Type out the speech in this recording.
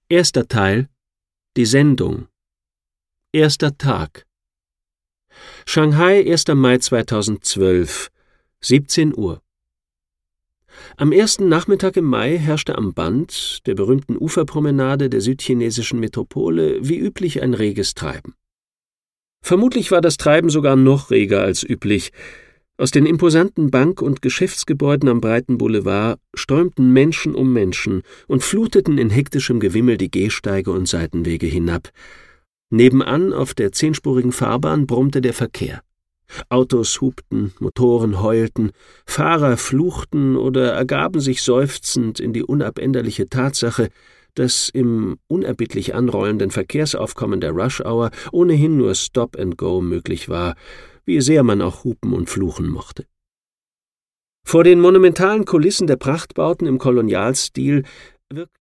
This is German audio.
Erster Teil: Die Sendung. Erster Tag. Shanghai, 1. Mai 2012, 17 Uhr. Am ersten Nachmittag im Mai herrschte am Band, der berühmten Uferpromenade der südchinesischen Metropole, wie üblich ein reges Treiben. Vermutlich war das Treiben sogar noch reger als üblich. Aus den imposanten Bank- und Geschäftsgebäuden am breiten Boulevard strömten Menschen um Menschen und fluteten in hektischem Gewimmel die Gehsteige und Seitenwege hinab. Nebenan auf der 10-spurigen Fahrbahn brummte der Verkehr. Autos hupten, Motoren heulten, Fahrer fluchten oder ergaben sich seufzend in die unabänderliche Tatsache, dass im unerbittlich anrollenden Verkehrsaufkommen der Rush-Hour ohnehin nur Stop and Go möglich war, wie sehr man auch hupen und fluchen mochte. Vor den monumentalen Kulissen der Prachtbauten im Kolonialstil wirkten